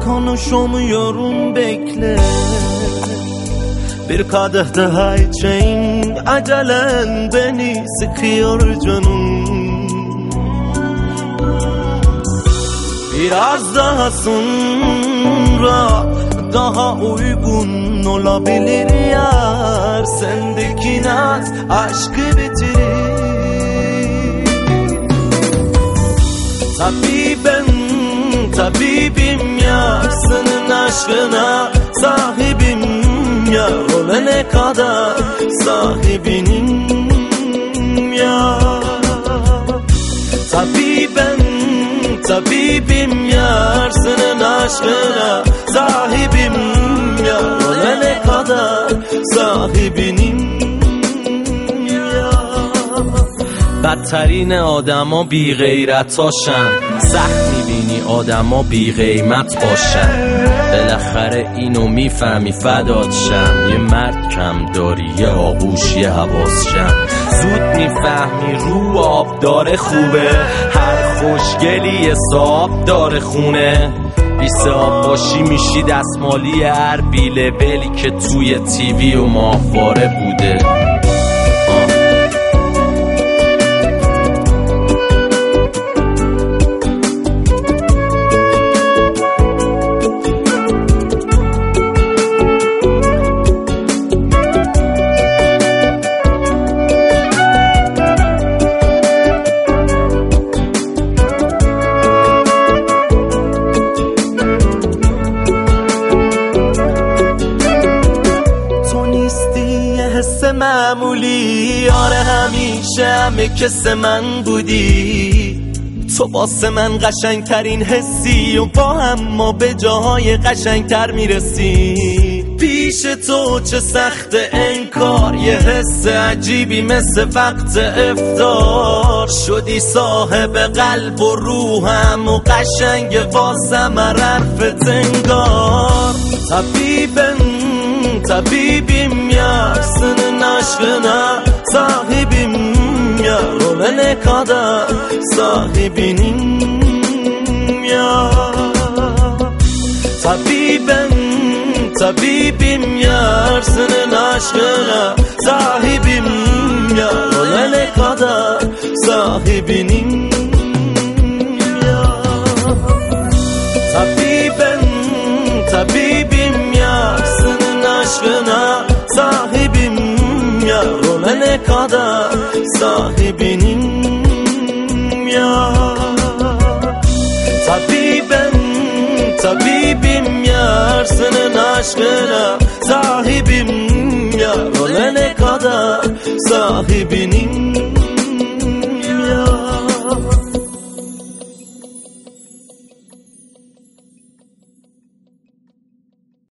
konuşamıyorum, bekle. Bir kadeh daha içeyim, acelen beni sıkıyor canım. Biraz daha sonra daha uygun olabilir yar. Sendeki naz aşkı bitirir. Tabibim yar, senin aşkına sahibim yar. Ölene kadar sahibinim yar. Tabibim yar, senin aşkına sahibim yar. Ölene kadar sahibinim yar. بدترین آدما بی غیرتاشن، سخت میبینی آدما بی قیمت باشن. بالاخره اینو میفهمی فدات شم. یه مرد کم داری، یه آغوش، یه حواس شم. زود میفهمی رو آب داره خوبه، هر خوشگلی یه صاحب داره خونه. بی صاحب باشی میشی دستمالی هر بی لبلی که توی تیوی و ماهواره بوده. معمولی آره، همیشه همه کس من بودی. تو واسه من قشنگترین حسی و با هم ما به جاهای قشنگتر میرسی. پیش تو چه سخت انکار، یه حس عجیبی مثل وقت افطار. شدی صاحب قلب و روحم و قشنگ واسم حرفت انگار. Tabibim yar, senin aşkına sahibim yar. Ölene kadar sahibinim yar. Tabibim yar, senin aşkına sahibim yar. Ölene kadar sahibinim yar. Tabibim yar, aşkına sahibim yar. Ölene kadar sahibinim yar. Tabibim yar, senin aşkına sahibim yar. Ölene kadar sahibinim